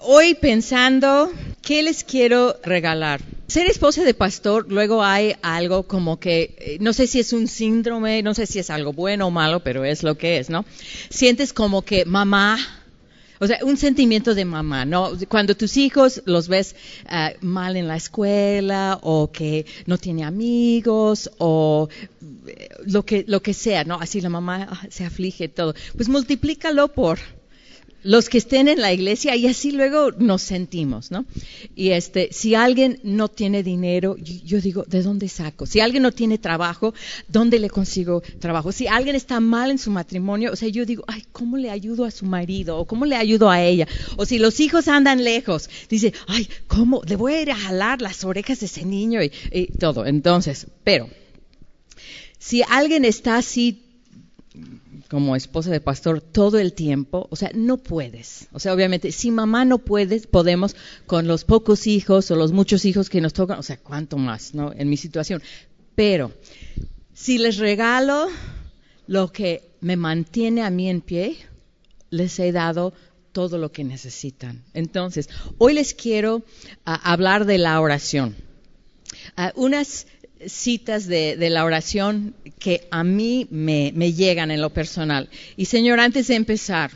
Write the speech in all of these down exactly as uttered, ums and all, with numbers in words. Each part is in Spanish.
hoy pensando, ¿qué les quiero regalar? Ser esposa de pastor, luego hay algo como que, no sé si es un síndrome, no sé si es algo bueno o malo, pero es lo que es, ¿no? Sientes como que mamá, o sea, un sentimiento de mamá, ¿no? Cuando tus hijos los ves uh, mal en la escuela o que no tiene amigos o lo que, lo que sea, ¿no? Así la mamá se aflige todo. Pues multiplícalo por los que estén en la iglesia y así luego nos sentimos, ¿no? Y este, si alguien no tiene dinero, yo, yo digo, ¿de dónde saco? Si alguien no tiene trabajo, ¿dónde le consigo trabajo? Si alguien está mal en su matrimonio, o sea, yo digo, ay, ¿cómo le ayudo a su marido? ¿O cómo le ayudo a ella? O si los hijos andan lejos, dice, ay, ¿cómo? Le voy a ir a jalar las orejas de ese niño y, y todo. Entonces, pero, si alguien está así, como esposa de pastor todo el tiempo, o sea, no puedes. O sea, obviamente, si mamá no puede, podemos con los pocos hijos o los muchos hijos que nos tocan, o sea, cuánto más, ¿no? En mi situación. Pero, si les regalo lo que me mantiene a mí en pie, les he dado todo lo que necesitan. Entonces, hoy les quiero uh, hablar de la oración. Uh, unas citas de, de la oración que a mí me, me llegan en lo personal. Y Señor, antes de empezar,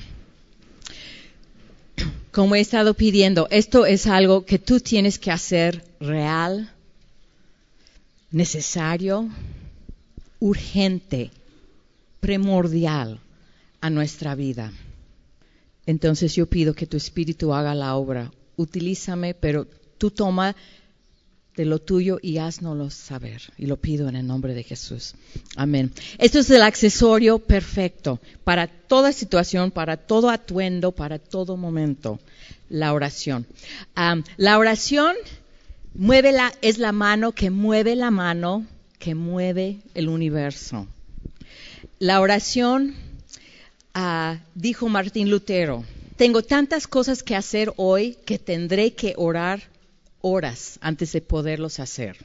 como he estado pidiendo, esto es algo que tú tienes que hacer real, necesario, urgente, primordial a nuestra vida. Entonces yo pido que tu Espíritu haga la obra. Utilízame, pero tú toma de lo tuyo y haznoslo saber. Y lo pido en el nombre de Jesús. Amén. Esto es el accesorio perfecto para toda situación, para todo atuendo, para todo momento. La oración. Um, la oración mueve la, es la mano que mueve la mano que mueve el universo. La oración, uh, dijo Martín Lutero, tengo tantas cosas que hacer hoy que tendré que orar horas antes de poderlos hacer.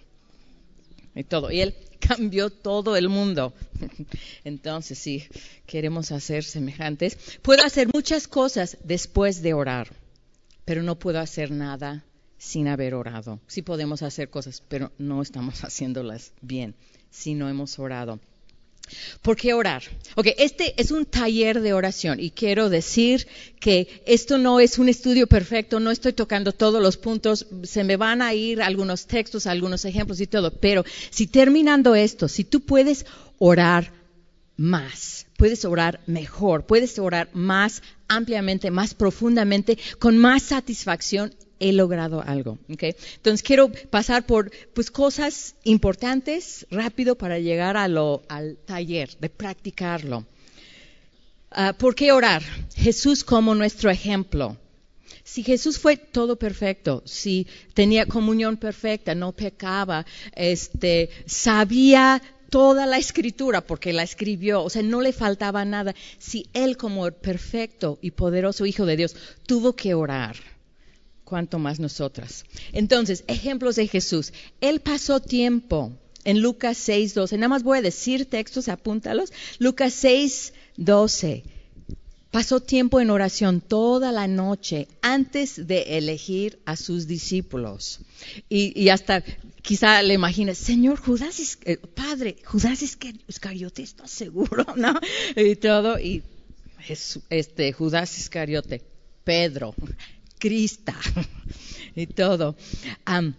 Y todo. Y él cambió todo el mundo. Entonces, si queremos hacer semejantes, puedo hacer muchas cosas después de orar, pero no puedo hacer nada sin haber orado. Sí podemos hacer cosas, pero no estamos haciéndolas bien si no hemos orado. ¿Por qué orar? Ok, este es un taller de oración y quiero decir que esto no es un estudio perfecto, no estoy tocando todos los puntos, se me van a ir algunos textos, algunos ejemplos y todo, pero si terminando esto, si tú puedes orar más, puedes orar mejor, puedes orar más ampliamente, más profundamente, con más satisfacción, he logrado algo. ¿Okay? Entonces quiero pasar por pues cosas importantes rápido para llegar a lo, al taller, de practicarlo. Uh, ¿Por qué orar? Jesús como nuestro ejemplo. Si Jesús fue todo perfecto, si tenía comunión perfecta, no pecaba, este, sabía toda la escritura porque la escribió, o sea, no le faltaba nada. Si Él como perfecto y poderoso Hijo de Dios tuvo que orar, cuánto más nosotras. Entonces, ejemplos de Jesús. Él pasó tiempo en Lucas seis doce. Nada más voy a decir textos, apúntalos. Lucas seis doce. Pasó tiempo en oración toda la noche antes de elegir a sus discípulos. Y, y hasta quizá le imaginas, Señor, Judas, es, eh, Padre, Judas Iscariote, ¿estás seguro? ¿No? Y todo. Y Jesús, este, Judas Iscariote, Pedro, Crista y todo. Um,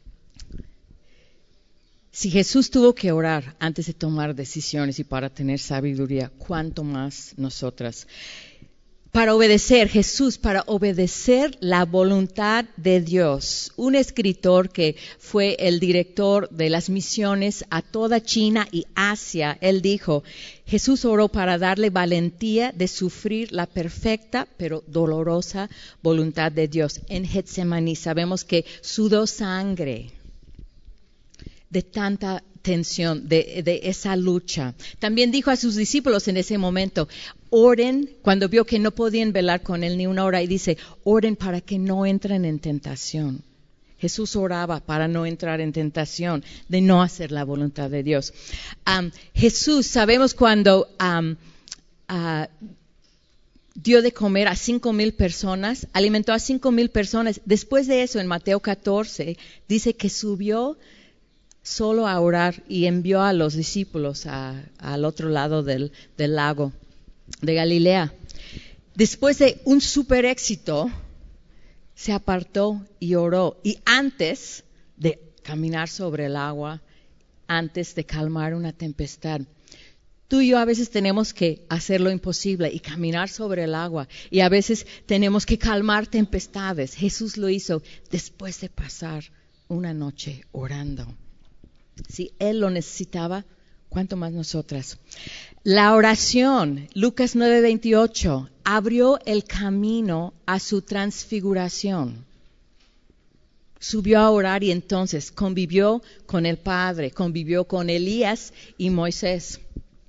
si Jesús tuvo que orar antes de tomar decisiones y para tener sabiduría, ¿cuánto más nosotras? Para obedecer, Jesús, para obedecer la voluntad de Dios. Un escritor que fue el director de las misiones a toda China y Asia, él dijo, Jesús oró para darle valentía de sufrir la perfecta pero dolorosa voluntad de Dios. En Getsemaní sabemos que sudó sangre de tanta tensión, de, de esa lucha. También dijo a sus discípulos en ese momento, oren, cuando vio que no podían velar con él ni una hora, y dice, oren para que no entren en tentación. Jesús oraba para no entrar en tentación, de no hacer la voluntad de Dios. Um, Jesús, sabemos cuando um, uh, dio de comer a cinco mil personas, alimentó a cinco mil personas. Después de eso, en Mateo catorce, dice que subió solo a orar y envió a los discípulos a, al otro lado del, del lago de Galilea. Después de un super éxito, se apartó y oró. Y antes de caminar sobre el agua, antes de calmar una tempestad, tú y yo a veces tenemos que hacer lo imposible y caminar sobre el agua. Y a veces tenemos que calmar tempestades. Jesús lo hizo después de pasar una noche orando. Si Él lo necesitaba, ¿cuánto más nosotras? La oración, Lucas nueve veintiocho, abrió el camino a su transfiguración. Subió a orar y entonces convivió con el Padre, convivió con Elías y Moisés.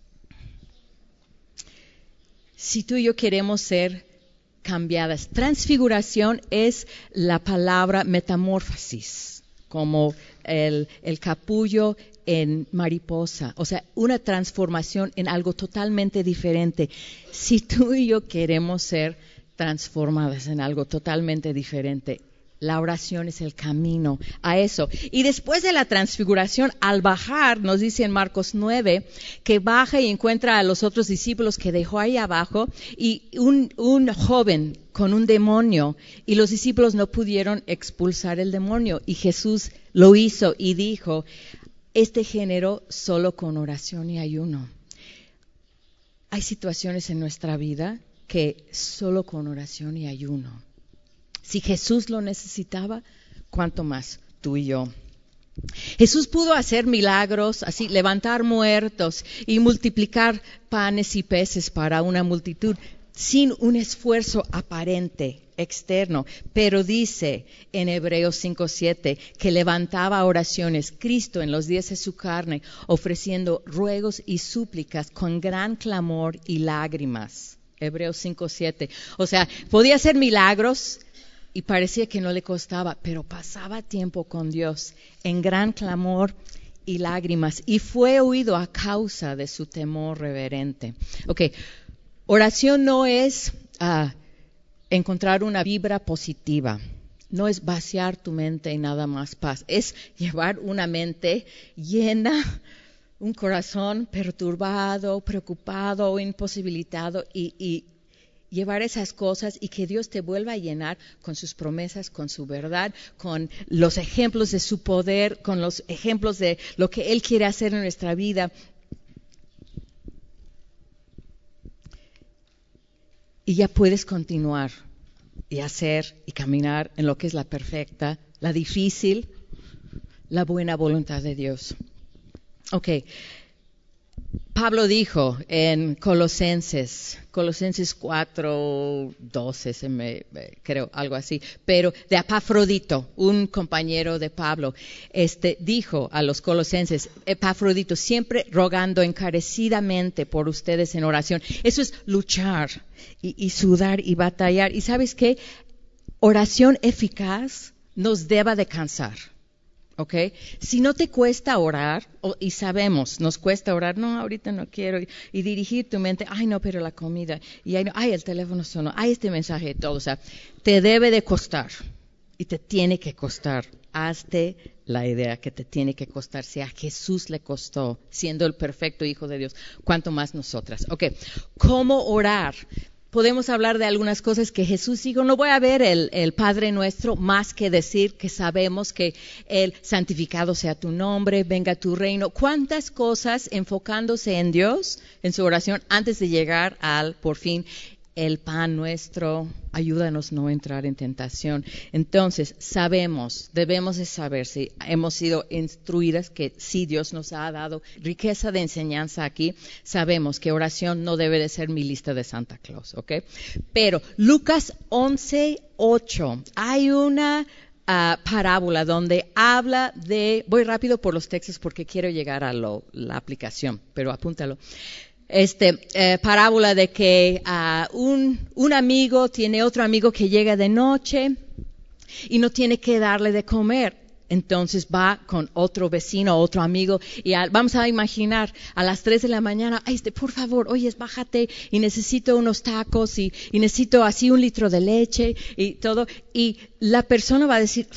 Si tú y yo queremos ser cambiadas, transfiguración es la palabra metamorfosis, como el, el capullo en mariposa, o sea, una transformación en algo totalmente diferente. Si tú y yo queremos ser transformadas en algo totalmente diferente, la oración es el camino a eso. Y después de la transfiguración, al bajar, nos dice en Marcos nueve, que baja y encuentra a los otros discípulos que dejó ahí abajo, y un, un joven con un demonio, y los discípulos no pudieron expulsar el demonio, y Jesús lo hizo y dijo, este género solo con oración y ayuno. Hay situaciones en nuestra vida que solo con oración y ayuno. Si Jesús lo necesitaba, ¿cuánto más tú y yo? Jesús pudo hacer milagros, así levantar muertos y multiplicar panes y peces para una multitud sin un esfuerzo aparente externo. Pero dice en Hebreos cinco siete que levantaba oraciones Cristo en los días de su carne, ofreciendo ruegos y súplicas con gran clamor y lágrimas. Hebreos cinco siete. O sea, podía hacer milagros y parecía que no le costaba, pero pasaba tiempo con Dios en gran clamor y lágrimas, y fue oído a causa de su temor reverente. Ok, oración no es uh, encontrar una vibra positiva, no es vaciar tu mente y nada más paz, es llevar una mente llena, un corazón perturbado, preocupado o imposibilitado y, y llevar esas cosas y que Dios te vuelva a llenar con sus promesas, con su verdad, con los ejemplos de su poder, con los ejemplos de lo que Él quiere hacer en nuestra vida. Y ya puedes continuar y hacer y caminar en lo que es la perfecta, la difícil, la buena voluntad de Dios. Ok. Pablo dijo en Colosenses, Colosenses cuatro doce, se me, creo, algo así, pero de Epafrodito, un compañero de Pablo, este, dijo a los colosenses, Epafrodito, siempre rogando encarecidamente por ustedes en oración. Eso es luchar y, y sudar y batallar. ¿Y sabes qué? Oración eficaz nos deba de cansar. ¿Ok? Si no te cuesta orar, o, y sabemos, nos cuesta orar, no, ahorita no quiero, y, y dirigir tu mente, ay, no, pero la comida, y ay, no, ay, el teléfono sonó, ay, este mensaje, todo, o sea, te debe de costar, y te tiene que costar. Hazte la idea que te tiene que costar, si a Jesús le costó, siendo el perfecto Hijo de Dios, cuánto más nosotras. Ok, ¿cómo orar? Podemos hablar de algunas cosas que Jesús dijo. No voy a ver el, el Padre Nuestro más que decir que sabemos que el santificado sea tu nombre, venga tu reino. ¿Cuántas cosas enfocándose en Dios, en su oración, antes de llegar al, por fin, el pan nuestro, ayúdanos no entrar en tentación? Entonces, sabemos, debemos de saber, si hemos sido instruidas que sí, Dios nos ha dado riqueza de enseñanza aquí, sabemos que oración no debe de ser mi lista de Santa Claus, ¿ok? Pero Lucas once ocho, hay una uh, parábola donde habla de, voy rápido por los textos porque quiero llegar a lo, la aplicación, pero apúntalo. Este, eh, parábola de que uh, un, un amigo tiene otro amigo que llega de noche y no tiene que darle de comer. entonces va con otro vecino, otro amigo, y a, vamos a imaginar a las tres de la mañana, ay, este, por favor, oye, bájate, y necesito unos tacos, y, y necesito así un litro de leche, y todo, y la persona va a decir,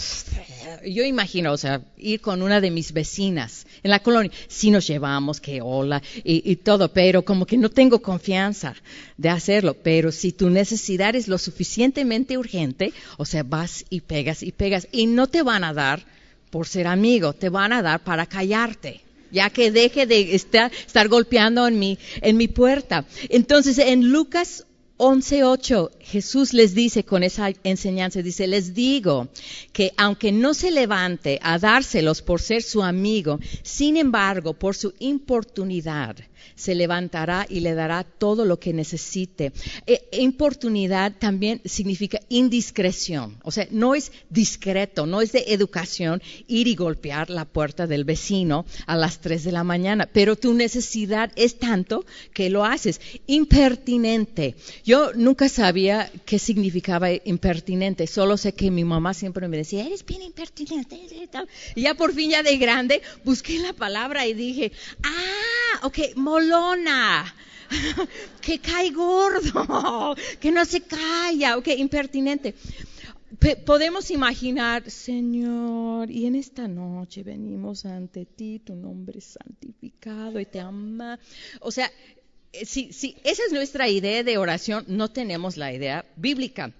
yo imagino, o sea, ir con una de mis vecinas en la colonia, sí nos llevamos, que hola, y, y todo, pero como que no tengo confianza de hacerlo, pero si tu necesidad es lo suficientemente urgente, o sea, vas y pegas y pegas, y no te van a dar por ser amigo, te van a dar para callarte, ya que deje de estar, estar golpeando en mi, en mi puerta. Entonces, en Lucas once ocho, Jesús les dice con esa enseñanza, dice, les digo que aunque no se levante a dárselos por ser su amigo, sin embargo, por su importunidad, se levantará y le dará todo lo que necesite. E, importunidad también significa indiscreción, o sea, no es discreto, no es de educación ir y golpear la puerta del vecino a las tres de la mañana, pero tu necesidad es tanto que lo haces. Impertinente. Yo nunca sabía qué significaba impertinente, solo sé que mi mamá siempre me decía, eres bien impertinente. Y ya por fin, ya de grande, busqué la palabra y dije, ah, ok, molona, que cae gordo, que no se calla, ok, impertinente. P- podemos imaginar, Señor, y en esta noche venimos ante ti, tu nombre es santificado y te ama. O sea, si, si esa es nuestra idea de oración, no tenemos la idea bíblica.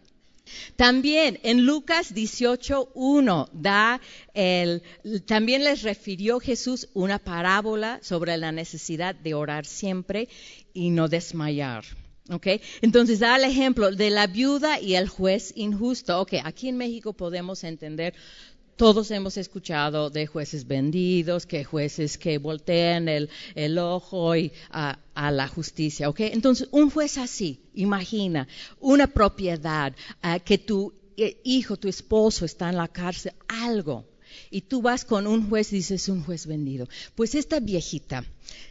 También en Lucas dieciocho uno da el, también les refirió Jesús una parábola sobre la necesidad de orar siempre y no desmayar. Okay. Entonces da el ejemplo de la viuda y el juez injusto. Okay, aquí en México podemos entender. Todos hemos escuchado de jueces vendidos, que jueces que voltean el, el ojo y, a, a la justicia, ¿ok? Entonces, un juez así, imagina, una propiedad, uh, que tu eh, hijo, tu esposo está en la cárcel, algo, y tú vas con un juez y dices, un juez vendido. Pues esta viejita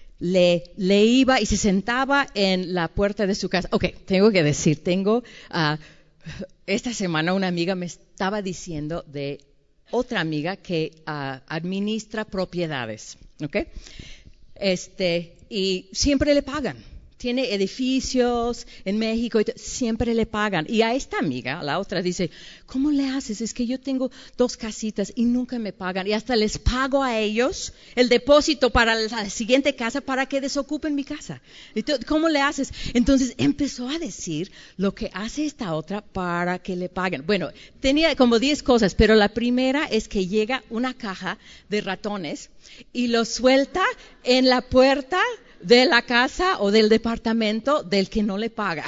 le, le iba y se sentaba en la puerta de su casa. Ok, tengo que decir, tengo, uh, esta semana una amiga me estaba diciendo de otra amiga que uh, administra propiedades, ¿ok? Este, y siempre le pagan. Tiene edificios en México y t- siempre le pagan. Y a esta amiga, la otra, dice, ¿cómo le haces? Es que yo tengo dos casitas y nunca me pagan. Y hasta les pago a ellos el depósito para la siguiente casa para que desocupen mi casa. Y t- ¿Cómo le haces? Entonces empezó a decir lo que hace esta otra para que le paguen. Bueno, tenía como diez cosas, pero la primera es que llega una caja de ratones y los suelta en la puerta de la casa o del departamento del que no le paga.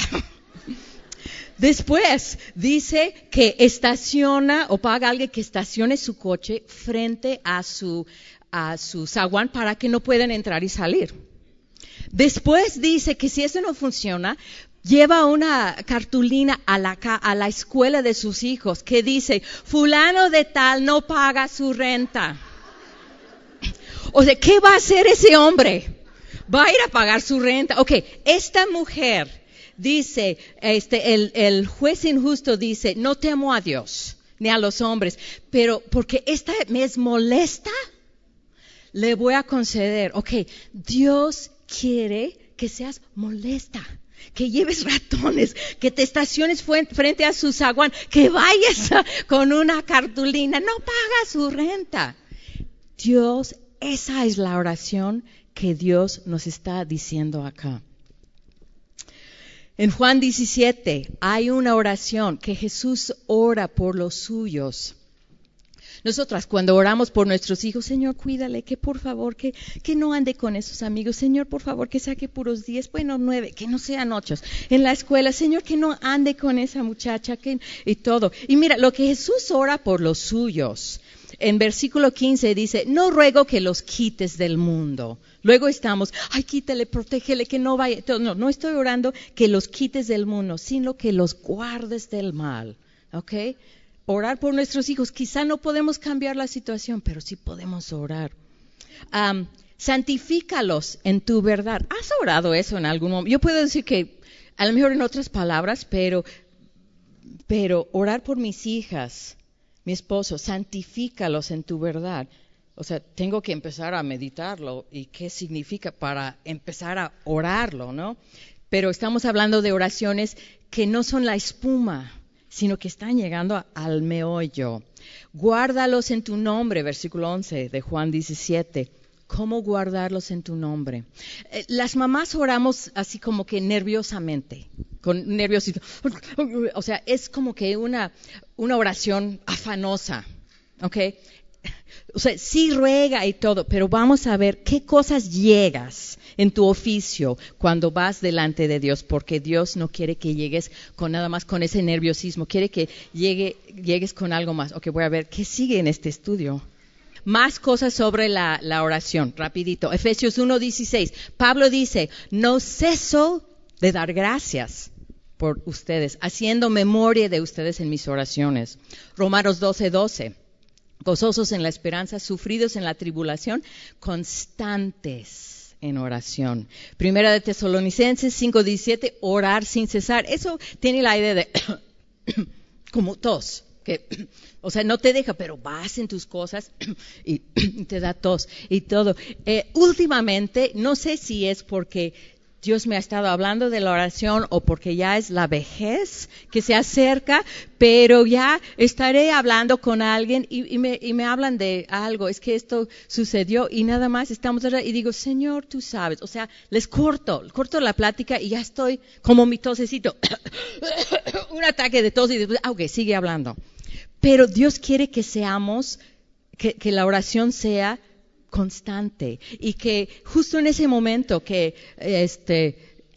Después dice que estaciona o paga a alguien que estacione su coche frente a su, a su zaguán para que no puedan entrar y salir. Después dice que si eso no funciona, lleva una cartulina a la, a la escuela de sus hijos que dice, fulano de tal no paga su renta. O sea, ¿qué va a hacer ese hombre? Va a ir a pagar su renta. Ok, esta mujer dice, este, el, el juez injusto dice, no temo a Dios ni a los hombres, pero porque esta me es molesta, le voy a conceder. Ok, Dios quiere que seas molesta, que lleves ratones, que te estaciones frente a su zaguán, que vayas a, con una cartulina, no paga su renta. Dios, esa es la oración que Dios nos está diciendo acá. En Juan diecisiete hay una oración que Jesús ora por los suyos. Nosotras cuando oramos por nuestros hijos, Señor, cuídale, que por favor, que, que no ande con esos amigos. Señor, por favor, que saque puros diez, bueno, nueve, que no sean ocho. En la escuela, Señor, que no ande con esa muchacha, que, y todo. Y mira, lo que Jesús ora por los suyos, en versículo quince dice, no ruego que los quites del mundo. Luego estamos, ay, quítale, protégele, que no vaya. No, no estoy orando que los quites del mundo, sino que los guardes del mal. ¿Ok? Orar por nuestros hijos. Quizá no podemos cambiar la situación, pero sí podemos orar. Um, santifícalos en tu verdad. ¿Has orado eso en algún momento? Yo puedo decir que, a lo mejor en otras palabras, pero, pero orar por mis hijas. mi esposo, santifícalos en tu verdad. O sea, tengo que empezar a meditarlo y qué significa para empezar a orarlo, ¿no? Pero estamos hablando de oraciones que no son la espuma, sino que están llegando a, al meollo. Guárdalos en tu nombre, versículo once de Juan diecisiete. ¿Cómo guardarlos en tu nombre? Eh, las mamás oramos así como que nerviosamente, con nerviosismo. O sea, es como que una, una oración afanosa, ¿ok? O sea, sí ruega y todo, pero vamos a ver qué cosas llegas en tu oficio cuando vas delante de Dios, porque Dios no quiere que llegues con nada más con ese nerviosismo, quiere que llegue, llegues con algo más. Ok, voy a ver qué sigue en este estudio. Más cosas sobre la, la oración, rapidito. Efesios uno dieciséis. Pablo dice, no ceso de dar gracias por ustedes, haciendo memoria de ustedes en mis oraciones. Romanos doce doce. Gozosos en la esperanza, sufridos en la tribulación, constantes en oración. Primera de Tesalonicenses cinco diecisiete, orar sin cesar. Eso tiene la idea de como tos, que, o sea, no te deja, pero vas en tus cosas y te da tos y todo. Eh, últimamente, no sé si es porque Dios me ha estado hablando de la oración o porque ya es la vejez que se acerca, pero ya estaré hablando con alguien y, y, me, y me hablan de algo, es que esto sucedió y nada más estamos y digo, Señor, tú sabes, o sea, les corto, corto la plática y ya estoy como mi tosecito, un ataque de tos y después, ok, sigue hablando. Pero Dios quiere que seamos, que, que la oración sea constante y que justo en ese momento que este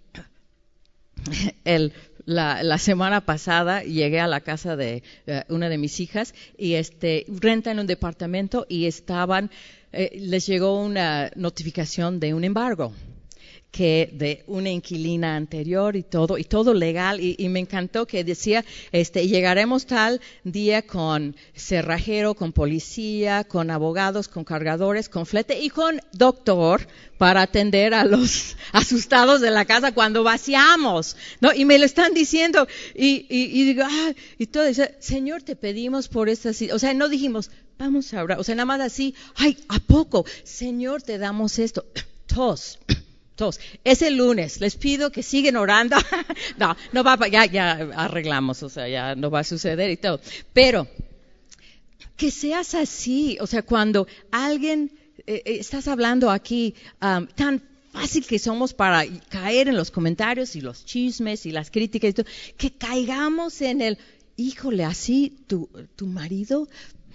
el, la, la semana pasada llegué a la casa de uh, una de mis hijas y este rentan un departamento y estaban eh, les llegó una notificación de un embargo que de una inquilina anterior y todo, y todo legal, y, y me encantó que decía, este, llegaremos tal día con cerrajero, con policía, con abogados, con cargadores, con flete y con doctor para atender a los asustados de la casa cuando vaciamos, ¿no? Y me lo están diciendo, y, y, y digo, ah, y todo, y dice, Señor, te pedimos por esta, o sea, no dijimos, vamos a orar, o sea, nada más así, ay, ¿a poco? Señor, te damos esto, tos. Entonces, es el lunes, les pido que sigan orando. no, no va a, ya, ya arreglamos, o sea, ya no va a suceder y todo. Pero, que seas así, o sea, cuando alguien, eh, estás hablando aquí, um, tan fácil que somos para caer en los comentarios y los chismes y las críticas y todo, que caigamos en el, híjole, así, tu, tu marido,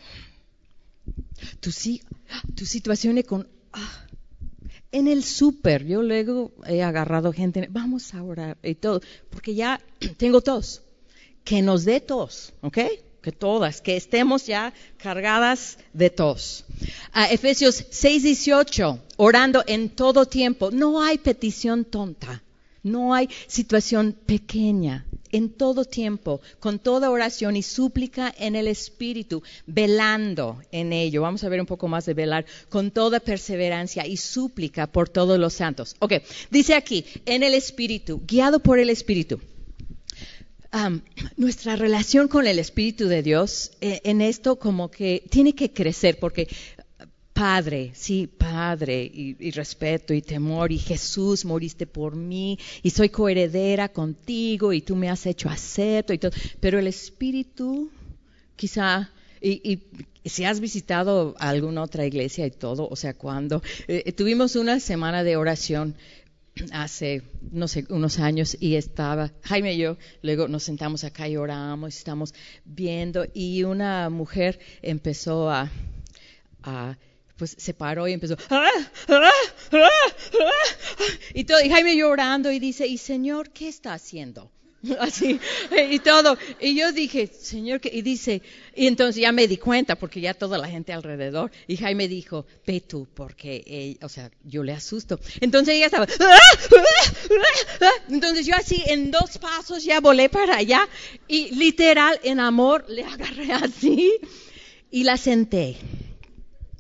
tu, tu situación con... Ah, en el súper, yo luego he agarrado gente, vamos a orar y todo, porque ya tengo tos, que nos dé tos, ¿ok? Que todas, que estemos ya cargadas de tos. Uh, Efesios seis dieciocho, orando en todo tiempo, no hay petición tonta, no hay situación pequeña. En todo tiempo, con toda oración y súplica en el Espíritu, velando en ello. Vamos a ver un poco más de velar, con toda perseverancia y súplica por todos los santos. Ok, dice aquí, en el Espíritu, guiado por el Espíritu. Um, nuestra relación con el Espíritu de Dios, eh, en esto como que tiene que crecer, porque... Padre, sí, Padre, y, y respeto y temor, y Jesús, moriste por mí, y soy coheredera contigo, y tú me has hecho acepto, y todo. Pero el Espíritu, quizá, y, y si has visitado alguna otra iglesia y todo, o sea, cuando eh, tuvimos una semana de oración hace, no sé, unos años, y estaba, Jaime y yo, luego nos sentamos acá y oramos, estamos viendo, y una mujer empezó a... a pues se paró y empezó ¡ah, ah, ah, ah! y todo, y Jaime llorando y dice, y Señor, ¿qué está haciendo? Así, y todo, y yo dije, Señor, ¿qué? Y dice, y entonces ya me di cuenta, porque ya toda la gente alrededor, y Jaime dijo, ve tú, porque, ella, o sea, yo le asusto. Entonces ella estaba, ¡ah, ah, ah, ah! Entonces yo así, en dos pasos ya volé para allá, y literal, en amor, le agarré así, y la senté.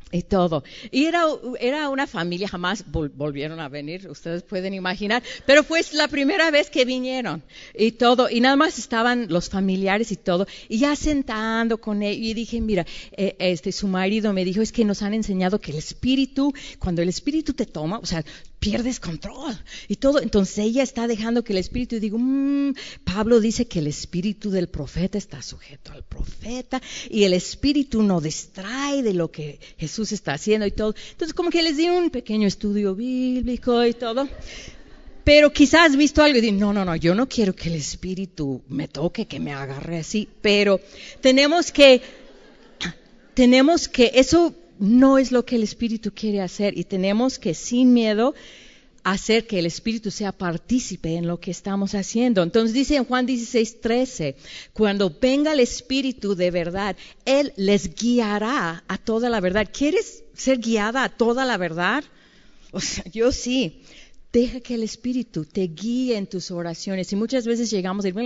y todo. Y era, era una familia, jamás vol- volvieron a venir, ustedes pueden imaginar, pero fue la primera vez que vinieron y todo, y nada más estaban los familiares y todo, y ya sentando con él, y dije, mira, eh, este, su marido me dijo, es que nos han enseñado que el espíritu, cuando el espíritu te toma, o sea, pierdes control y todo. Entonces ella está dejando que el espíritu, y digo, mmm, Pablo dice que el espíritu del profeta está sujeto al profeta y el espíritu no distrae de lo que Jesús está haciendo y todo. Entonces como que les di un pequeño estudio bíblico y todo. Pero quizás has visto algo y dices, no, no, no, yo no quiero que el espíritu me toque, que me agarre así. Pero tenemos que, tenemos que, eso no es lo que el Espíritu quiere hacer y tenemos que sin miedo hacer que el Espíritu sea partícipe en lo que estamos haciendo. Entonces dice en Juan dieciséis, trece, cuando venga el Espíritu de verdad, Él les guiará a toda la verdad. ¿Quieres ser guiada a toda la verdad? O sea, yo sí. Deja que el Espíritu te guíe en tus oraciones. Y muchas veces llegamos y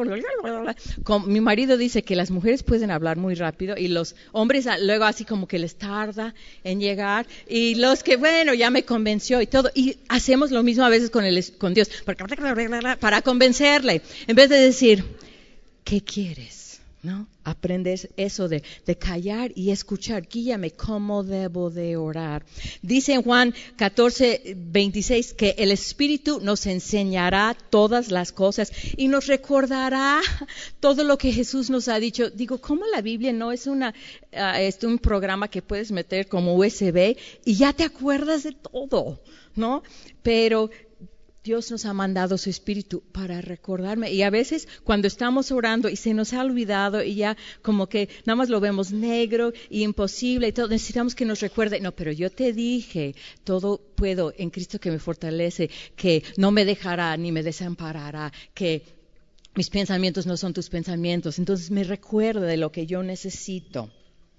como mi marido dice que las mujeres pueden hablar muy rápido y los hombres luego así como que les tarda en llegar. Y los que, bueno, ya me convenció y todo. Y hacemos lo mismo a veces con, el, con Dios para convencerle. En vez de decir, ¿qué quieres? ¿No? Aprender eso de, de callar y escuchar. Guíame cómo debo de orar. Dice en Juan catorce, veintiséis que el Espíritu nos enseñará todas las cosas y nos recordará todo lo que Jesús nos ha dicho. Digo, ¿cómo la Biblia no es una uh, es un programa que puedes meter como U S B y ya te acuerdas de todo, ¿no? Pero Dios nos ha mandado su Espíritu para recordarme. Y a veces cuando estamos orando y se nos ha olvidado y ya como que nada más lo vemos negro y imposible y todo, necesitamos que nos recuerde. No, pero yo te dije, todo puedo en Cristo que me fortalece, que no me dejará ni me desamparará, que mis pensamientos no son tus pensamientos. Entonces me recuerda de lo que yo necesito.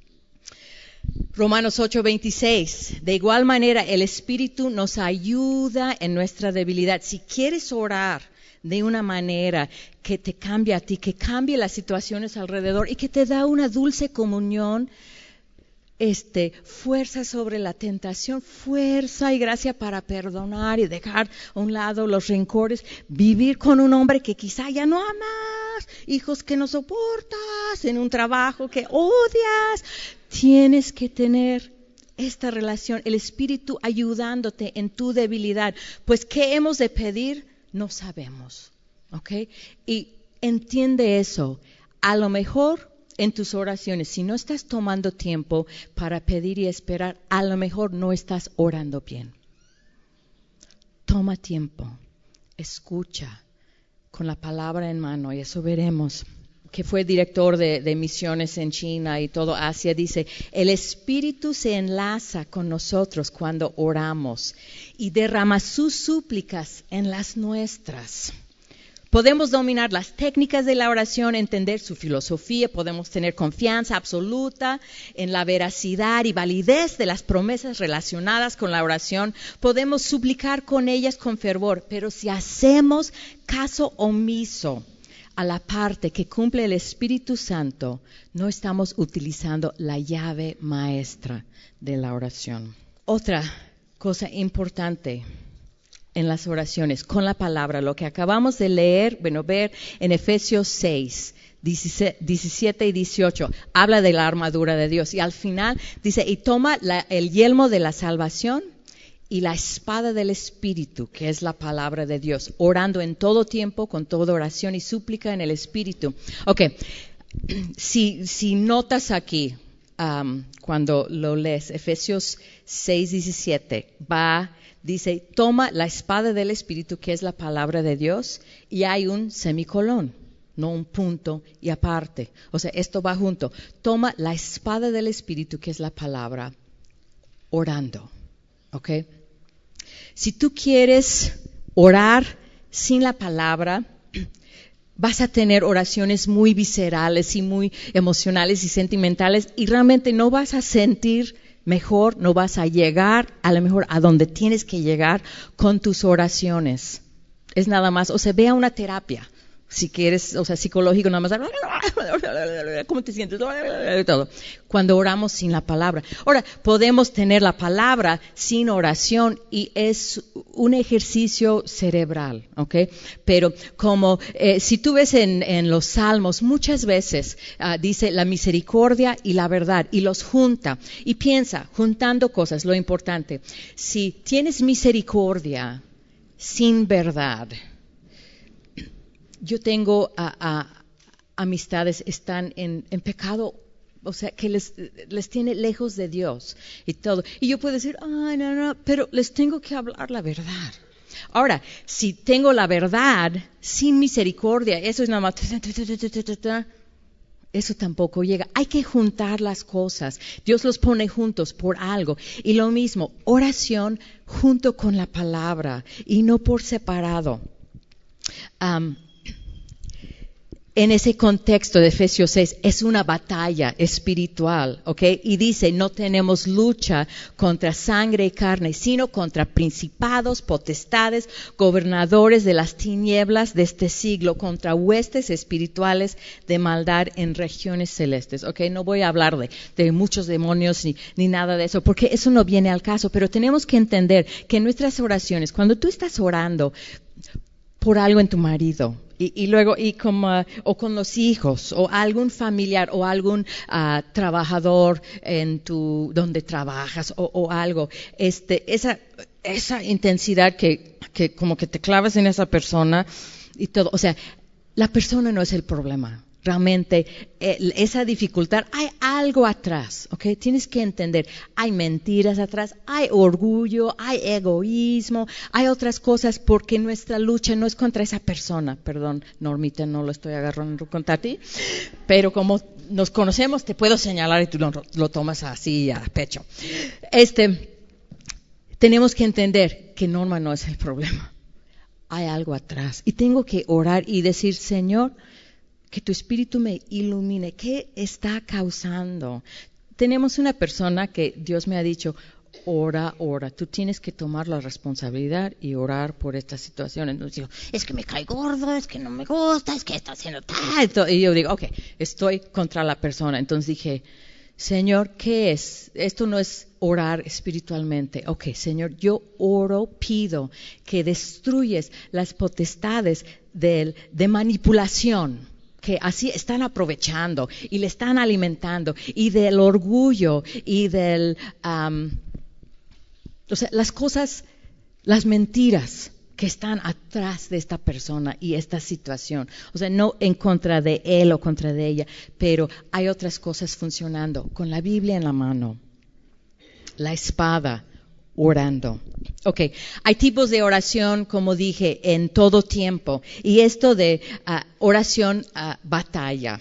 Romanos ocho, veintiséis. De igual manera, el Espíritu nos ayuda en nuestra debilidad. Si quieres orar de una manera que te cambie a ti, que cambie las situaciones alrededor y que te da una dulce comunión, este, fuerza sobre la tentación, fuerza y gracia para perdonar y dejar a un lado los rencores, vivir con un hombre que quizá ya no amas, hijos que no soportas, en un trabajo que odias. Tienes que tener esta relación, el Espíritu ayudándote en tu debilidad. Pues, ¿qué hemos de pedir? No sabemos, ¿ok? Y entiende eso. A lo mejor en tus oraciones, si no estás tomando tiempo para pedir y esperar, a lo mejor no estás orando bien. Toma tiempo, escucha con la palabra en mano y eso veremos. Que fue director de, de misiones en China y todo Asia, dice, el Espíritu se enlaza con nosotros cuando oramos y derrama sus súplicas en las nuestras. Podemos dominar las técnicas de la oración, entender su filosofía, podemos tener confianza absoluta en la veracidad y validez de las promesas relacionadas con la oración, podemos suplicar con ellas con fervor, pero si hacemos caso omiso a la parte que cumple el Espíritu Santo, no estamos utilizando la llave maestra de la oración. Otra cosa importante en las oraciones, con la palabra, lo que acabamos de leer, bueno, ver en Efesios seis, diecisiete y dieciocho, habla de la armadura de Dios. Y al final dice, y toma la, el yelmo de la salvación y la espada del Espíritu, que es la palabra de Dios, orando en todo tiempo, con toda oración y súplica en el Espíritu. Ok, si, si notas aquí, um, cuando lo lees, Efesios seis, diecisiete, va, dice, toma la espada del Espíritu, que es la palabra de Dios, y hay un semicolón, no un punto y aparte. O sea, esto va junto. Toma la espada del Espíritu, que es la palabra, orando. ¿Ok? Si tú quieres orar sin la palabra, vas a tener oraciones muy viscerales y muy emocionales y sentimentales y realmente no vas a sentir mejor, no vas a llegar a lo mejor a donde tienes que llegar con tus oraciones. Es nada más, o sea, ve a una terapia, Si quieres, o sea, psicológico, nada más, ¿cómo te sientes? Todo. Cuando oramos sin la palabra. Ahora, podemos tener la palabra sin oración y es un ejercicio cerebral, ¿ok? Pero como, eh, si tú ves en, en los Salmos, muchas veces uh, dice la misericordia y la verdad y los junta. Y piensa, juntando cosas, lo importante. Si tienes misericordia sin verdad, yo tengo a, a, amistades están en, en pecado, o sea, que les, les tiene lejos de Dios y todo. Y yo puedo decir, ay, no, no, pero les tengo que hablar la verdad. Ahora, si tengo la verdad sin misericordia, eso es nada más, eso tampoco llega. Hay que juntar las cosas. Dios los pone juntos por algo. Y lo mismo, oración junto con la palabra y no por separado. Um, En ese contexto de Efesios seis, es una batalla espiritual, ¿ok? Y dice, no tenemos lucha contra sangre y carne, sino contra principados, potestades, gobernadores de las tinieblas de este siglo, contra huestes espirituales de maldad en regiones celestes, ¿ok? No voy a hablar de, de muchos demonios ni, ni nada de eso, porque eso no viene al caso, pero tenemos que entender que en nuestras oraciones, cuando tú estás orando por algo en tu marido, Y, y luego, y como, uh, o con los hijos, o algún familiar, o algún uh, trabajador en tu, donde trabajas, o, o algo, este, esa, esa intensidad que, que como que te clavas en esa persona y todo, o sea, la persona no es el problema. Realmente, eh, esa dificultad, hay algo atrás, ¿ok? Tienes que entender, hay mentiras atrás, hay orgullo, hay egoísmo, hay otras cosas, porque nuestra lucha no es contra esa persona. Perdón, Normita, no lo estoy agarrando contra ti, pero como nos conocemos, te puedo señalar y tú lo, lo tomas así a pecho. Este, tenemos que entender que Norma no es el problema. Hay algo atrás. Y tengo que orar y decir, Señor, que tu espíritu me ilumine. ¿Qué está causando? Tenemos una persona que Dios me ha dicho, ora, ora. Tú tienes que tomar la responsabilidad y orar por esta situación. Entonces digo, es que me cae gordo, es que no me gusta, es que está haciendo tal. Y yo digo, ok, estoy contra la persona. Entonces dije, Señor, ¿qué es? Esto no es orar espiritualmente. Ok, Señor, yo oro, pido que destruyes las potestades de, de manipulación, que así están aprovechando y le están alimentando, y del orgullo y del, um, o sea, las cosas, las mentiras que están atrás de esta persona y esta situación. O sea, no en contra de él o contra de ella, pero hay otras cosas funcionando con la Biblia en la mano, la espada, orando. Ok, hay tipos de oración, como dije, en todo tiempo. Y esto de uh, oración, uh, batalla.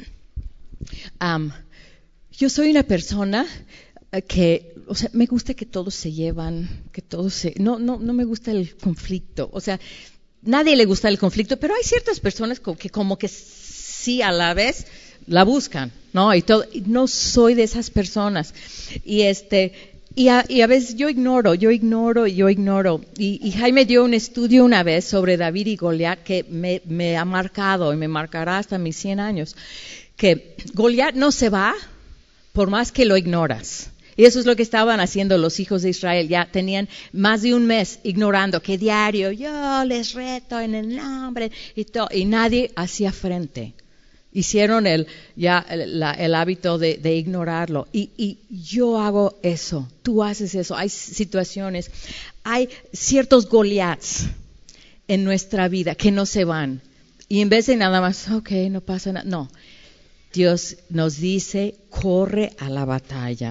Um, yo soy una persona uh, que, o sea, me gusta que todos se llevan, que todos se... No, no, no me gusta el conflicto. O sea, nadie le gusta el conflicto, pero hay ciertas personas que como que sí a la vez la buscan, ¿no? Y todo, y no soy de esas personas. Y este... Y a, y a veces yo ignoro, yo ignoro, yo ignoro. Y, y Jaime dio un estudio una vez sobre David y Goliat que me, me ha marcado y me marcará hasta mis cien años. Que Goliat no se va por más que lo ignoras. Y eso es lo que estaban haciendo los hijos de Israel. Ya tenían más de un mes ignorando que diario yo les reto en el nombre y todo. Y nadie hacía frente. Hicieron el, ya el, la, el hábito de, de ignorarlo. Y, y yo hago eso, tú haces eso. Hay situaciones, hay ciertos Goliaths en nuestra vida que no se van. Y en vez de nada más, ok, no pasa nada. No, Dios nos dice, corre a la batalla.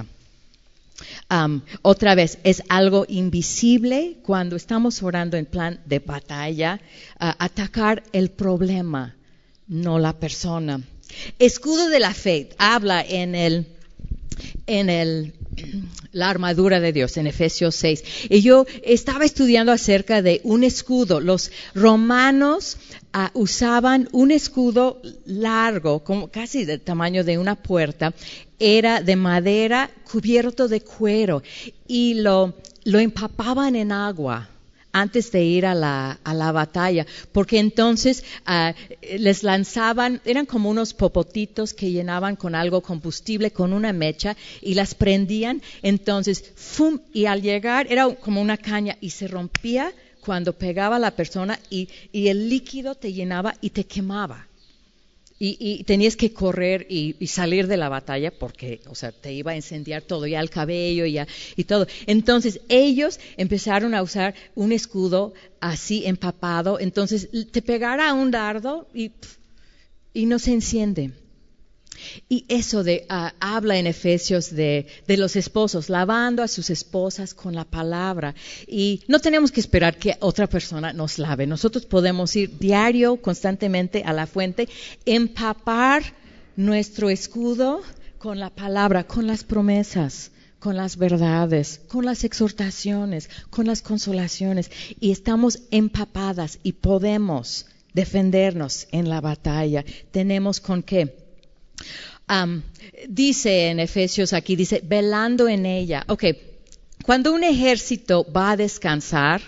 Um, otra vez, es algo invisible cuando estamos orando en plan de batalla, uh, atacar el problema, no la persona. Escudo de la fe habla en el en el la armadura de Dios en Efesios seis. Y yo estaba estudiando acerca de un escudo. Los romanos uh, usaban un escudo largo, como casi del tamaño de una puerta. Era de madera cubierto de cuero y lo lo empapaban en agua antes de ir a la, a la batalla, porque entonces uh, les lanzaban, eran como unos popotitos que llenaban con algo combustible, con una mecha, y las prendían, entonces, ¡fum! Y al llegar era como una caña y se rompía cuando pegaba a la persona y, y el líquido te llenaba y te quemaba. Y, y tenías que correr y, y salir de la batalla porque, o sea, te iba a incendiar todo, ya el cabello ya, y todo. Entonces, ellos empezaron a usar un escudo así empapado. Entonces, te pegara un dardo y, y no se enciende. Y eso de uh, habla en Efesios de, de los esposos, lavando a sus esposas con la palabra. Y no tenemos que esperar que otra persona nos lave. Nosotros podemos ir diario, constantemente a la fuente, empapar nuestro escudo con la palabra, con las promesas, con las verdades, con las exhortaciones, con las consolaciones. Y estamos empapadas y podemos defendernos en la batalla. Tenemos con qué. Um, dice en Efesios aquí, dice, velando en ella. Ok, cuando un ejército va a descansar,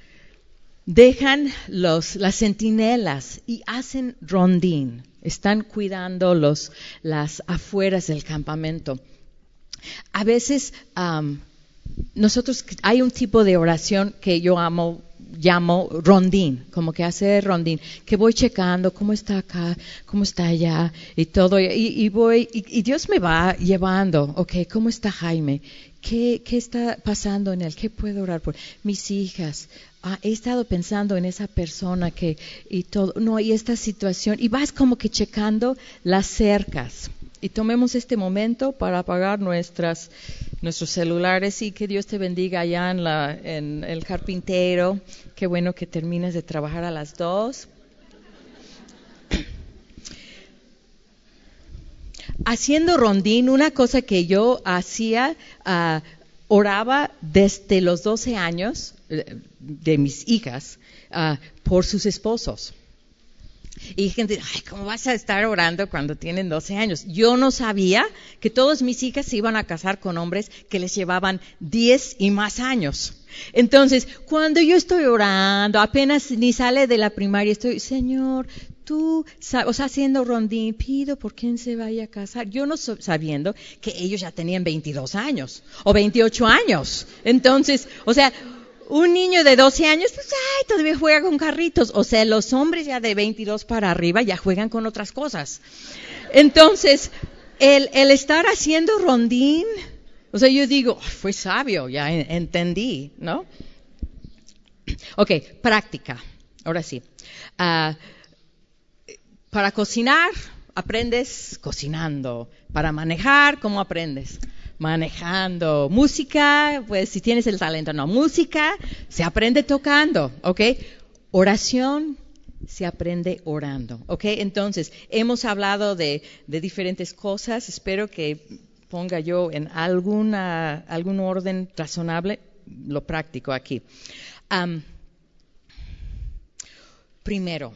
dejan los, las centinelas y hacen rondín. Están cuidando los, las afueras del campamento. A veces, um, nosotros, hay un tipo de oración que yo amo, llamo rondín, como que hacer rondín, que voy checando cómo está acá, cómo está allá y todo, y, y voy, y, y Dios me va llevando, ok, ¿cómo está Jaime? ¿Qué, qué está pasando en él? ¿Qué puedo orar por? Mis hijas, ah, he estado pensando en esa persona que, y todo, no, y esta situación, y vas como que checando las cercas. Y tomemos este momento para apagar nuestras, nuestros celulares y que Dios te bendiga allá en, la, en el carpintero. Qué bueno que termines de trabajar a las dos. Haciendo rondín, una cosa que yo hacía, uh, oraba desde los doce años de mis hijas uh, por sus esposos. Y gente, ay, ¿cómo vas a estar orando cuando tienen doce años? Yo no sabía que todas mis hijas se iban a casar con hombres que les llevaban diez y más años. Entonces, cuando yo estoy orando, apenas ni sale de la primaria, estoy, Señor, tú, o sea, haciendo rondín, pido por quién se vaya a casar. Yo no so, sabiendo que ellos ya tenían veintidós años o veintiocho años. Entonces, o sea, un niño de doce años, pues, ay, todavía juega con carritos. O sea, los hombres ya de veintidós para arriba ya juegan con otras cosas. Entonces, el, el estar haciendo rondín, o sea, yo digo, fue sabio, ya entendí, ¿no? Ok, práctica. Ahora sí. Uh, para cocinar, aprendes cocinando. Para manejar, ¿cómo aprendes? Manejando. Música, pues si tienes el talento, no. Música se aprende tocando, ¿ok? Oración se aprende orando, ¿ok? Entonces, hemos hablado de, de diferentes cosas. Espero que ponga yo en alguna, algún orden razonable lo práctico aquí. Um, primero,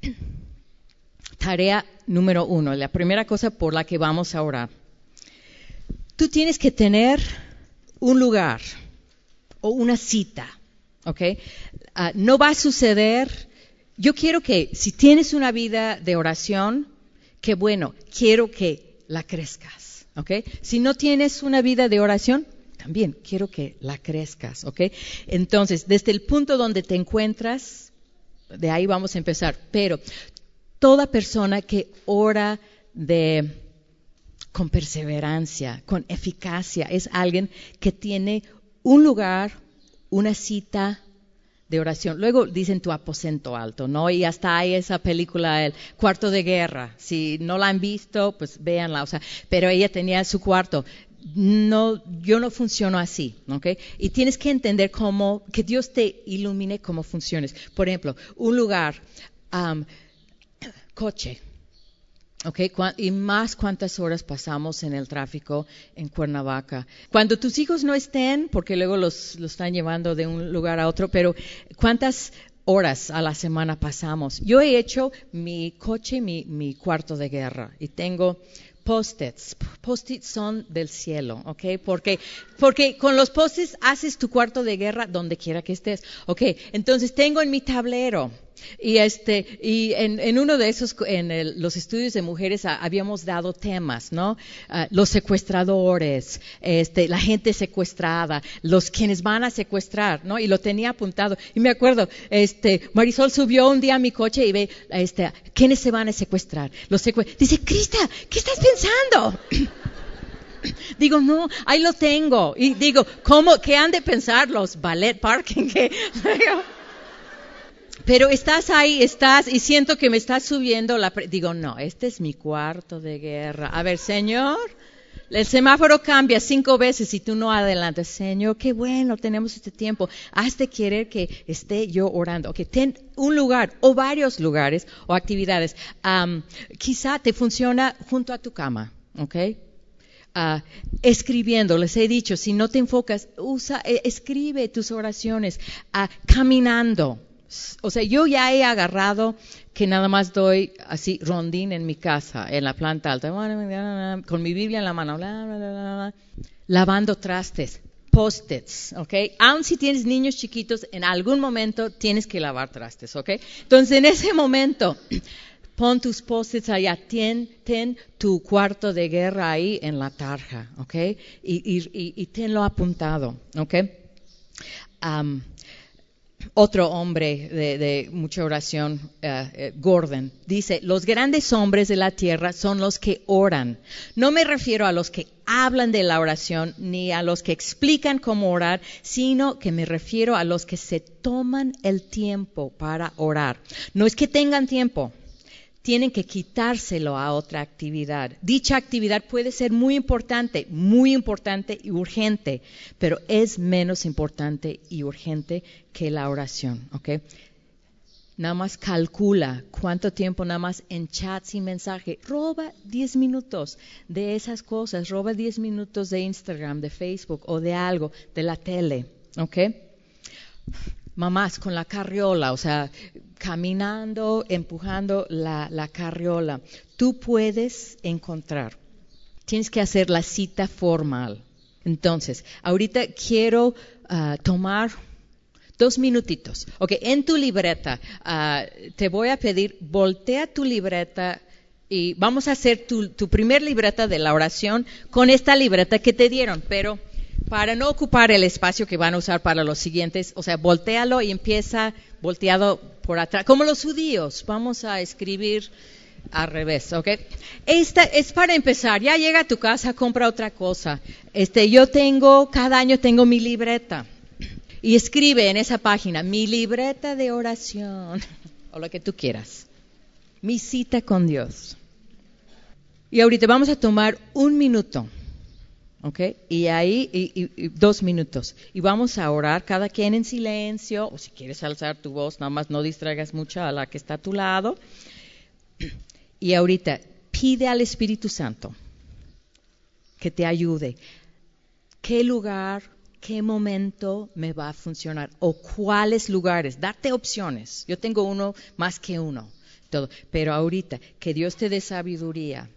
tarea número uno, la primera cosa por la que vamos a orar. Tú tienes que tener un lugar o una cita, ¿ok? Uh, no va a suceder. Yo quiero que, si tienes una vida de oración, que bueno, quiero que la crezcas, ¿ok? Si no tienes una vida de oración, también quiero que la crezcas, ¿ok? Entonces, desde el punto donde te encuentras, de ahí vamos a empezar. Pero toda persona que ora de con perseverancia, con eficacia, es alguien que tiene un lugar, una cita de oración. Luego dicen tu aposento alto, ¿no? Y hasta hay esa película, El Cuarto de Guerra. Si no la han visto, pues véanla. O sea, pero ella tenía su cuarto. No, yo no funciono así, ¿ok? Y tienes que entender cómo, que Dios te ilumine cómo funciones. Por ejemplo, un lugar, um, coche. Okay, y más cuántas horas pasamos en el tráfico en Cuernavaca. Cuando tus hijos no estén, porque luego los, los están llevando de un lugar a otro, pero cuántas horas a la semana pasamos. Yo he hecho mi coche, mi, mi cuarto de guerra, y tengo Post-its. Post-its son del cielo, ¿ok? Porque, porque con los post-its haces tu cuarto de guerra donde quiera que estés, ¿ok? Entonces tengo en mi tablero y este y en, en uno de esos, en el, los estudios de mujeres a, habíamos dado temas, ¿no? Uh, los secuestradores, este, la gente secuestrada, los quienes van a secuestrar, ¿no? Y lo tenía apuntado. Y me acuerdo, este, Marisol subió un día a mi coche y ve, este, ¿quiénes se van a secuestrar? Los secue- Dice, Krista, ¿qué estás pensando? Digo, no, ahí lo tengo. Y digo, ¿cómo? ¿Qué han de pensar los ballet parking? ¿Qué? Pero estás ahí, estás, y siento que me estás subiendo la... Pre- Digo, no, este es mi cuarto de guerra. A ver, Señor, el semáforo cambia cinco veces y tú no adelantas. Señor, qué bueno, tenemos este tiempo. Has de querer que esté yo orando. Ok, ten un lugar, o varios lugares, o actividades. Um, quizá te funciona junto a tu cama, ok. Uh, escribiendo, les he dicho, si no te enfocas, usa, eh, escribe tus oraciones, uh, caminando. O sea, yo ya he agarrado que nada más doy así rondín en mi casa, en la planta alta, con mi Biblia en la mano, bla, bla, bla, bla, lavando trastes, post-its, ¿ok? Aun si tienes niños chiquitos, en algún momento tienes que lavar trastes, ¿ok? Entonces, en ese momento, pon tus post-its allá, ten, ten tu cuarto de guerra ahí en la tarja, ¿ok? Y, y, y, y tenlo apuntado, ¿ok? Um, Otro hombre de, de mucha oración, uh, uh, Gordon, dice, los grandes hombres de la tierra son los que oran. No me refiero a los que hablan de la oración ni a los que explican cómo orar, sino que me refiero a los que se toman el tiempo para orar. No es que tengan tiempo. Tienen que quitárselo a otra actividad. Dicha actividad puede ser muy importante, muy importante y urgente, pero es menos importante y urgente que la oración, ¿ok? Nada más calcula cuánto tiempo nada más en chats y mensaje. Roba diez minutos de esas cosas, roba diez minutos de Instagram, de Facebook o de algo, de la tele, ¿ok? Mamás con la carriola, o sea, caminando, empujando la, la carriola. Tú puedes encontrar, tienes que hacer la cita formal. Entonces, ahorita quiero uh, tomar dos minutitos. Ok, en tu libreta, uh, te voy a pedir, voltea tu libreta y vamos a hacer tu, tu primer libreta de la oración con esta libreta que te dieron, pero... para no ocupar el espacio que van a usar para los siguientes, o sea, voltéalo y empieza volteado por atrás, como los judíos. Vamos a escribir al revés, ¿ok? Esta es para empezar. Ya llega a tu casa, compra otra cosa. Este, yo tengo, cada año tengo mi libreta y escribe en esa página, mi libreta de oración, o lo que tú quieras, mi cita con Dios. Y ahorita vamos a tomar un minuto. ¿Ok? Y ahí, y, y, y dos minutos. Y vamos a orar cada quien en silencio, o si quieres alzar tu voz, nada más no distraigas mucho a la que está a tu lado. Y ahorita, pide al Espíritu Santo que te ayude. ¿Qué lugar, qué momento me va a funcionar? O cuáles lugares. Darte opciones. Yo tengo uno más que uno. Todo. Pero ahorita, que Dios te dé sabiduría.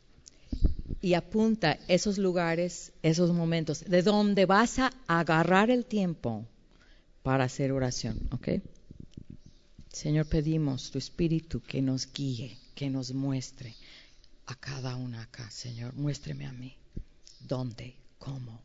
Y apunta esos lugares, esos momentos, de donde vas a agarrar el tiempo para hacer oración, ¿ok? Señor, pedimos tu Espíritu que nos guíe, que nos muestre a cada una acá, Señor. Muéstreme a mí. ¿Dónde? ¿Cómo?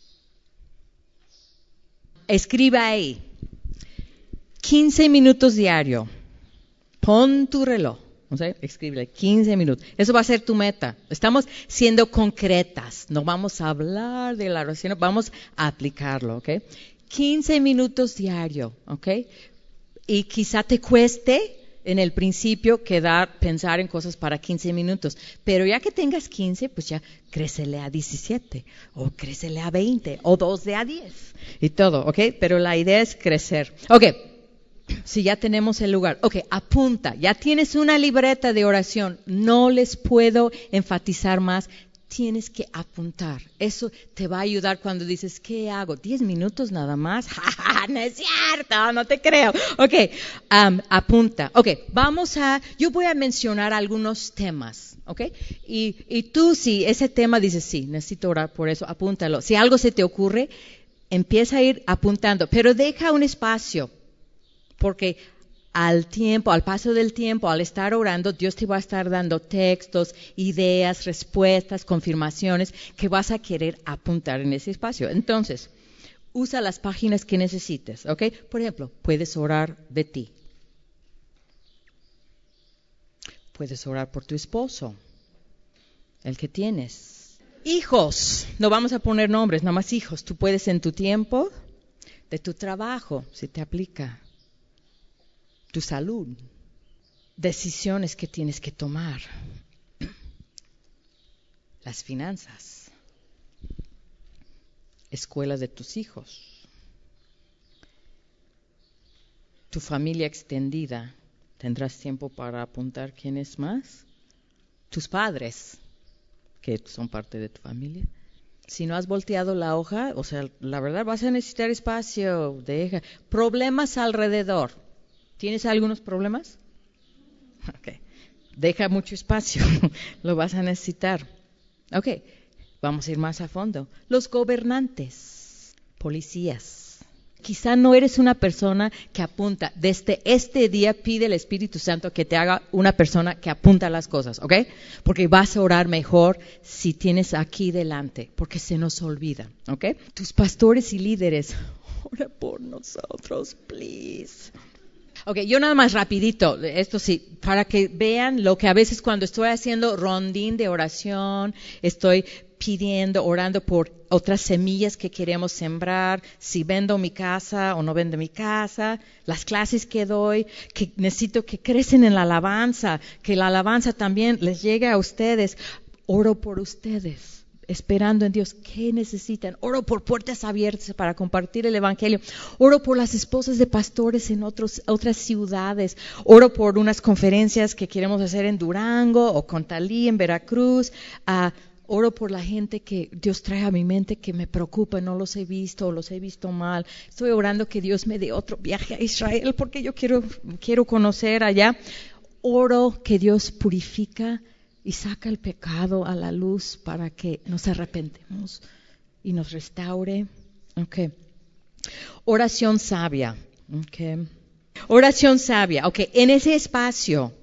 Escriba ahí. quince minutos diario. Pon tu reloj. O sea, escríbele quince minutos. Eso va a ser tu meta. Estamos siendo concretas. No vamos a hablar de la oración, vamos a aplicarlo, ¿ok? quince minutos diario, ¿ok? Y quizá te cueste en el principio quedar, pensar en cosas para quince minutos. Pero ya que tengas quince, pues ya crécele a diecisiete, o crécele a veinte, o dos de a diez, y todo, ¿ok? Pero la idea es crecer. Ok. Si ya tenemos el lugar, ok, apunta, ya tienes una libreta de oración, no les puedo enfatizar más, tienes que apuntar. Eso te va a ayudar cuando dices, ¿qué hago? ¿Diez minutos nada más? No es cierto, no te creo. Ok, um, apunta. Ok, vamos a, yo voy a mencionar algunos temas, ok. Y, y tú si ese tema dices, sí, necesito orar por eso, apúntalo. Si algo se te ocurre, empieza a ir apuntando, pero deja un espacio, porque al tiempo, al paso del tiempo, al estar orando, Dios te va a estar dando textos, ideas, respuestas, confirmaciones que vas a querer apuntar en ese espacio. Entonces, usa las páginas que necesites, ¿ok? Por ejemplo, puedes orar de ti. Puedes orar por tu esposo, el que tienes. Hijos, no vamos a poner nombres, nada más hijos. Tú puedes en tu tiempo, de tu trabajo, si te aplica. Tu salud, decisiones que tienes que tomar, las finanzas, escuelas de tus hijos, tu familia extendida. ¿Tendrás tiempo para apuntar quién es más? Tus padres, que son parte de tu familia. Si no has volteado la hoja, o sea, la verdad vas a necesitar espacio. Deja. Problemas alrededor. ¿Tienes algunos problemas? Ok. Deja mucho espacio. Lo vas a necesitar. Ok. Vamos a ir más a fondo. Los gobernantes, policías. Quizá no eres una persona que apunta. Desde este día pide el Espíritu Santo que te haga una persona que apunta las cosas, ¿ok? Porque vas a orar mejor si tienes aquí delante, porque se nos olvida, ¿ok? Tus pastores y líderes, ora por nosotros, please. Ok, yo nada más rapidito, esto sí, para que vean lo que a veces cuando estoy haciendo rondín de oración, estoy pidiendo, orando por otras semillas que queremos sembrar, si vendo mi casa o no vendo mi casa, las clases que doy, que necesito que crecen en la alabanza, que la alabanza también les llegue a ustedes. Oro por ustedes, esperando en Dios. ¿Qué necesitan? Oro por puertas abiertas para compartir el Evangelio. Oro por las esposas de pastores en otros, otras ciudades. Oro por unas conferencias que queremos hacer en Durango o Contalí, en Veracruz. Uh, Oro por la gente que Dios trae a mi mente que me preocupa, no los he visto o los he visto mal. Estoy orando que Dios me dé otro viaje a Israel porque yo quiero, quiero conocer allá. Oro que Dios purifica y saca el pecado a la luz para que nos arrepentemos y nos restaure. Okay. Oración sabia. Okay. Oración sabia. Okay. En ese espacio,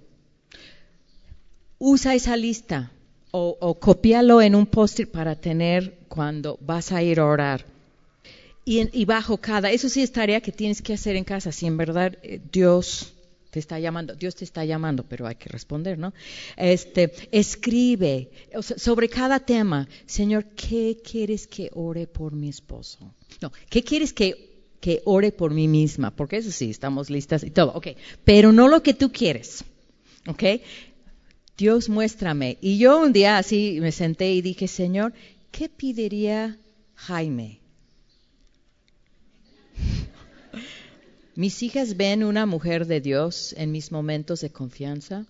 usa esa lista. O, o cópialo en un post-it para tener cuando vas a ir a orar. Y, en, y bajo cada, eso sí es tarea que tienes que hacer en casa. Si en verdad eh, Dios te está llamando, Dios te está llamando, pero hay que responder, ¿no? Este, escribe o sea, sobre cada tema. Señor, ¿qué quieres que ore por mi esposo? No, ¿qué quieres que, que ore por mí misma? Porque eso sí, estamos listas y todo. Ok, pero no lo que tú quieres. Ok. Dios, muéstrame. Y yo un día así me senté y dije, Señor, ¿qué pediría Jaime? ¿Mis hijas ven una mujer de Dios en mis momentos de confianza?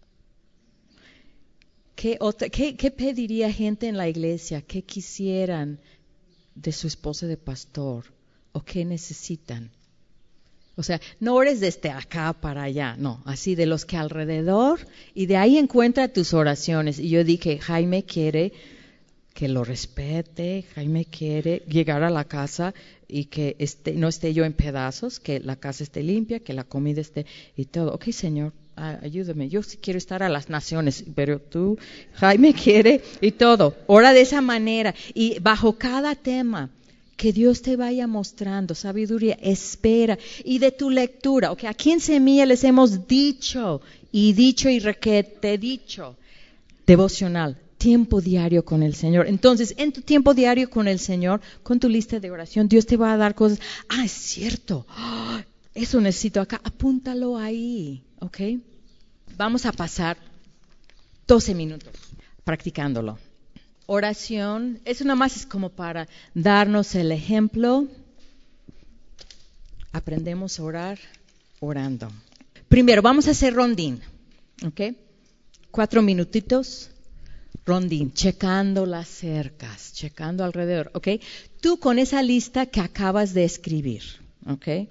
¿Qué, otra, qué, qué pediría gente en la iglesia? ¿Qué quisieran de su esposa de pastor? ¿O qué necesitan? O sea, no ores desde acá para allá, no, así de los que alrededor, y de ahí encuentra tus oraciones. Y yo dije, Jaime quiere que lo respete, Jaime quiere llegar a la casa y que esté, no esté yo en pedazos, que la casa esté limpia, que la comida esté y todo. Ok, Señor, ayúdame, yo sí quiero estar a las naciones, pero tú, Jaime quiere y todo. Ora de esa manera y bajo cada tema. Que Dios te vaya mostrando sabiduría, espera. Y de tu lectura, ok, aquí en Semilla les hemos dicho, y dicho y requete dicho, devocional, tiempo diario con el Señor. Entonces, en tu tiempo diario con el Señor, con tu lista de oración, Dios te va a dar cosas. Ah, es cierto, oh, eso necesito acá, apúntalo ahí, ok. Vamos a pasar doce minutos practicándolo. Oración, eso nada más es como para darnos el ejemplo. Aprendemos a orar orando. Primero, vamos a hacer rondín, ¿ok? Cuatro minutitos. Rondín, checando las cercas, checando alrededor, ¿ok? Tú con esa lista que acabas de escribir, ¿ok?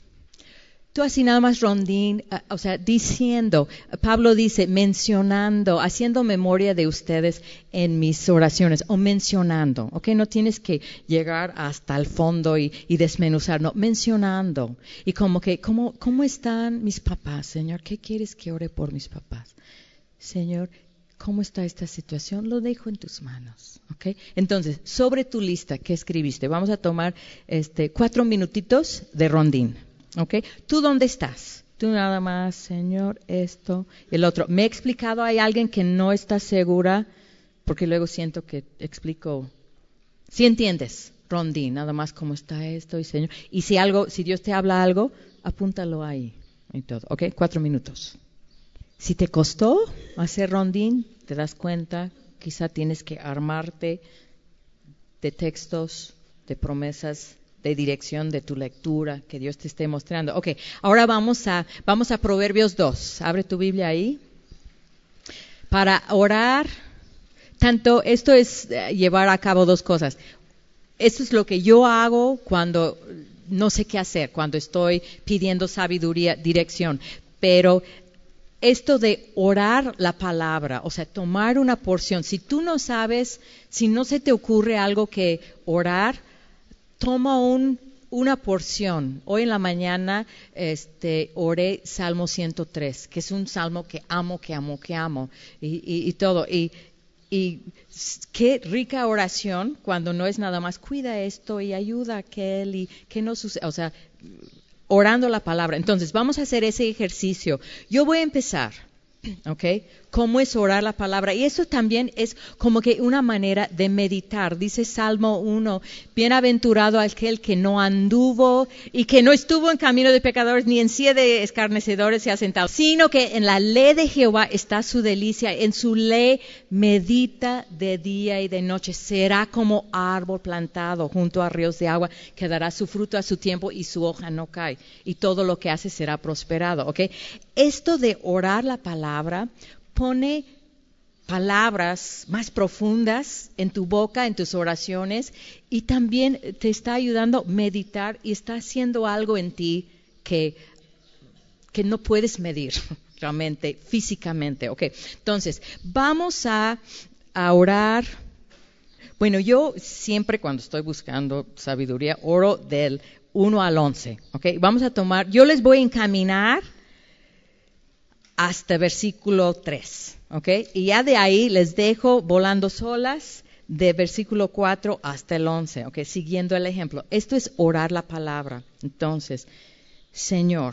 Tú así nada más rondín, uh, o sea, diciendo, Pablo dice, mencionando, haciendo memoria de ustedes en mis oraciones, o mencionando, ¿ok? No tienes que llegar hasta el fondo y, y desmenuzar, no, mencionando. Y como que, ¿cómo, ¿cómo están mis papás, Señor? ¿Qué quieres que ore por mis papás? Señor, ¿cómo está esta situación? Lo dejo en tus manos, ¿ok? Entonces, sobre tu lista, ¿qué escribiste? Vamos a tomar este, cuatro minutitos de rondín. ¿Ok? ¿Tú dónde estás? Tú nada más, Señor, esto, el otro. ¿Me he explicado? ¿Hay alguien que no está segura? Porque luego siento que explico. ¿Sí entiendes? Rondín, nada más cómo está esto y Señor. Y si algo, si Dios te habla algo, apúntalo ahí y todo. ¿Ok? Cuatro minutos. Si te costó hacer rondín, te das cuenta, quizá tienes que armarte de textos, de promesas, de dirección de tu lectura, que Dios te esté mostrando. Ok, ahora vamos a, vamos a Proverbios dos. Abre tu Biblia ahí. Para orar, tanto, esto es eh, llevar a cabo dos cosas. Esto es lo que yo hago cuando no sé qué hacer, cuando estoy pidiendo sabiduría, dirección. Pero esto de orar la palabra, o sea, tomar una porción. Si tú no sabes, si no se te ocurre algo que orar, toma un, una porción. Hoy en la mañana este, oré Salmo ciento tres, que es un salmo que amo, que amo, que amo, y, y, y todo. Y, y qué rica oración cuando no es nada más, cuida esto y ayuda a aquel y que no suceda, o sea, orando la palabra. Entonces, vamos a hacer ese ejercicio. Yo voy a empezar, ¿ok? ¿Cómo es orar la palabra? Y eso también es como que una manera de meditar. Dice Salmo uno, bienaventurado aquel que no anduvo y que no estuvo en camino de pecadores ni en silla de escarnecedores se ha sentado, sino que en la ley de Jehová está su delicia, en su ley medita de día y de noche. Será como árbol plantado junto a ríos de agua, que dará su fruto a su tiempo y su hoja no cae. Y todo lo que hace será prosperado, ¿ok? Esto de orar la palabra pone palabras más profundas en tu boca, en tus oraciones, y también te está ayudando a meditar y está haciendo algo en ti que, que no puedes medir realmente, físicamente. Okay. Entonces, vamos a, a orar. Bueno, yo siempre cuando estoy buscando sabiduría, oro del uno al once. Okay. Vamos a tomar, yo les voy a encaminar hasta versículo tres, ¿ok? Y ya de ahí les dejo volando solas de versículo cuatro hasta el once, ¿ok? Siguiendo el ejemplo. Esto es orar la palabra. Entonces, Señor,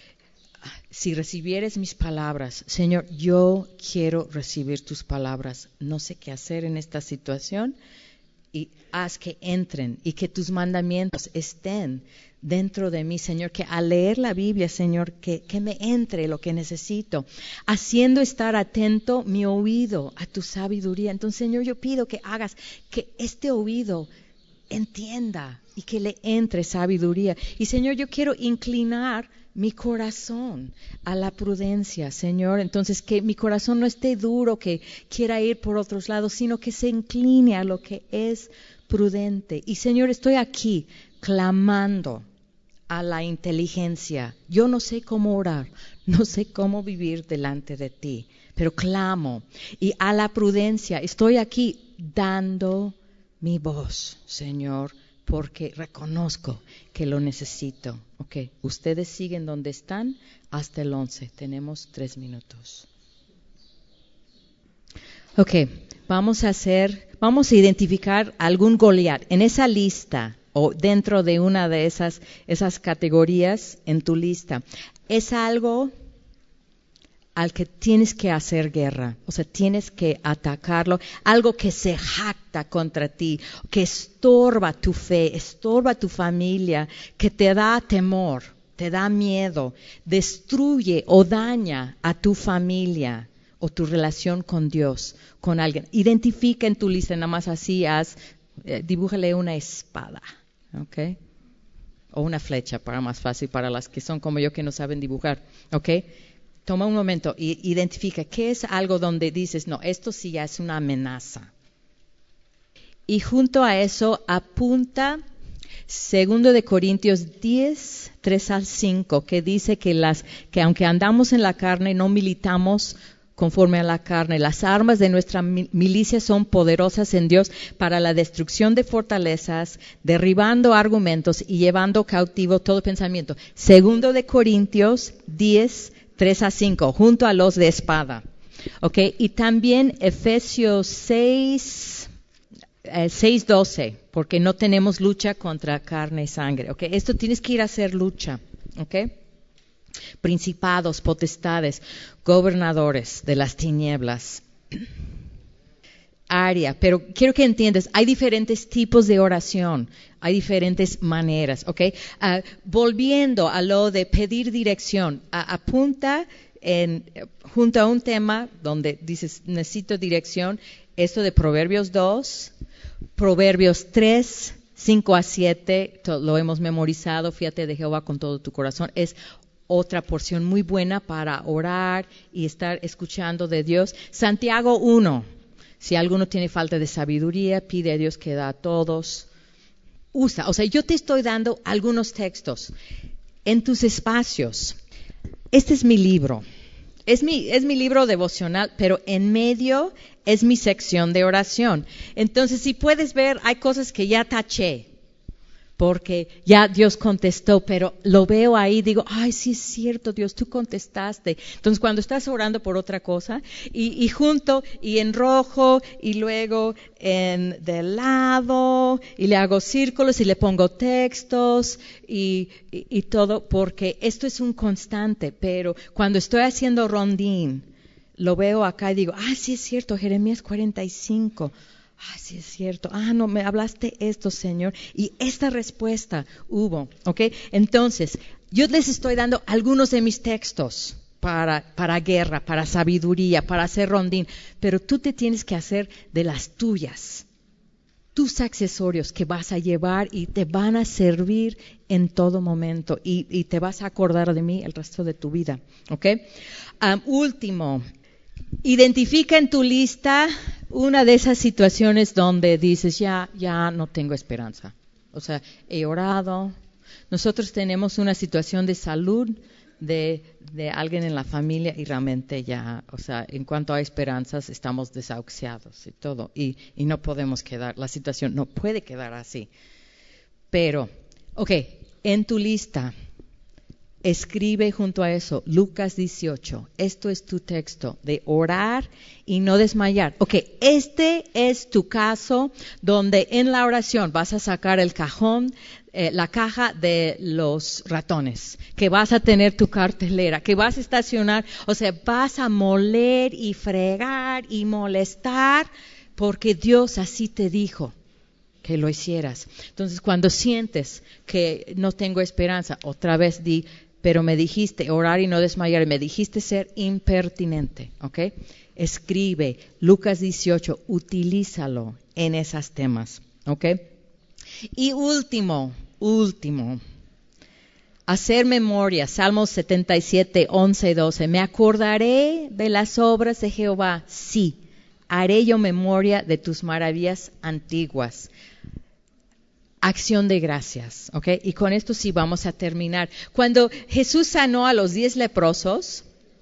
si recibieres mis palabras, Señor, yo quiero recibir tus palabras. No sé qué hacer en esta situación y haz que entren y que tus mandamientos estén dentro de mí, Señor, que al leer la Biblia, Señor, que, que me entre lo que necesito, haciendo estar atento mi oído a tu sabiduría. Entonces, Señor, yo pido que hagas que este oído entienda y que le entre sabiduría. Y, Señor, yo quiero inclinar mi corazón a la prudencia, Señor. Entonces, que mi corazón no esté duro, que quiera ir por otros lados, sino que se incline a lo que es prudente. Y, Señor, estoy aquí clamando a la inteligencia. Yo no sé cómo orar, no sé cómo vivir delante de ti, pero clamo. Y a la prudencia, estoy aquí dando mi voz, Señor, porque reconozco que lo necesito. Ok, ustedes siguen donde están hasta el once. Tenemos tres minutos. Ok, vamos a hacer, vamos a identificar algún Goliat en esa lista o dentro de una de esas, esas categorías en tu lista. Es algo al que tienes que hacer guerra, o sea, tienes que atacarlo, algo que se jacta contra ti, que estorba tu fe, estorba tu familia, que te da temor, te da miedo, destruye o daña a tu familia o tu relación con Dios, con alguien. Identifica en tu lista, nada más así, haz, eh, dibújale una espada, ¿ok? O una flecha, para más fácil, para las que son como yo que no saben dibujar, ¿ok? toma un momento y identifica qué es algo donde dices, no, esto sí ya es una amenaza. Y junto a eso apunta Segundo de Corintios diez, tres al cinco, que dice que, las, que aunque andamos en la carne, no militamos conforme a la carne. Las armas de nuestra milicia son poderosas en Dios para la destrucción de fortalezas, derribando argumentos y llevando cautivo todo pensamiento. Segundo de Corintios diez, tres a cinco, junto a los de espada. Okay, y también Efesios seis, seis doce, porque no tenemos lucha contra carne y sangre. Okay, esto tienes que ir a hacer lucha. Okay. Principados, potestades, gobernadores de las tinieblas. Área, pero quiero que entiendas, hay diferentes tipos de oración, hay diferentes maneras, ¿ok? Uh, volviendo a lo de pedir dirección, uh, apunta en, junto a un tema donde dices, necesito dirección, esto de Proverbios dos, Proverbios tres, cinco a siete, lo hemos memorizado, fíjate de Jehová con todo tu corazón, es otra porción muy buena para orar y estar escuchando de Dios. Santiago uno, si alguno tiene falta de sabiduría, pide a Dios que da a todos. Usa, o sea, yo te estoy dando algunos textos en tus espacios. Este es mi libro, es mi, es mi libro devocional, pero en medio es mi sección de oración. Entonces, si puedes ver, hay cosas que ya taché, porque ya Dios contestó, pero lo veo ahí, digo, ay, sí es cierto, Dios, tú contestaste. Entonces, cuando estás orando por otra cosa, y, y junto, y en rojo, y luego en de lado, y le hago círculos, y le pongo textos, y, y, y todo, porque esto es un constante, pero cuando estoy haciendo rondín, lo veo acá y digo, ah, sí es cierto, Jeremías cuarenta y cinco, ah, sí es cierto, ah, no, me hablaste esto, Señor, y esta respuesta hubo, ¿ok? Entonces, yo les estoy dando algunos de mis textos para, para guerra, para sabiduría, para hacer rondín, pero tú te tienes que hacer de las tuyas, tus accesorios que vas a llevar y te van a servir en todo momento, y, y te vas a acordar de mí el resto de tu vida, ¿ok? Um, último, identifica en tu lista una de esas situaciones donde dices, ya, ya no tengo esperanza. O sea, he orado. Nosotros tenemos una situación de salud de, de alguien en la familia y realmente ya, o sea, en cuanto a esperanzas, estamos desahuciados y todo. Y, y no podemos quedar, la situación no puede quedar así. Pero, ok, en tu lista, escribe junto a eso, Lucas dieciocho. Esto es tu texto de orar y no desmayar. Ok, este es tu caso donde en la oración vas a sacar el cajón, eh, la caja de los ratones, que vas a tener tu cartelera, que vas a estacionar, o sea, vas a moler y fregar y molestar porque Dios así te dijo que lo hicieras. Entonces, cuando sientes que no tengo esperanza, otra vez di, pero me dijiste orar y no desmayar, me dijiste ser impertinente, ¿ok? Escribe Lucas dieciocho, utilízalo en esos temas, ¿ok? Y último, último, hacer memoria, Salmos setenta y siete, once y doce, me acordaré de las obras de Jehová, sí, haré yo memoria de tus maravillas antiguas. Acción de gracias, ¿ok? Y con esto sí vamos a terminar. Cuando Jesús sanó a los diez leprosos,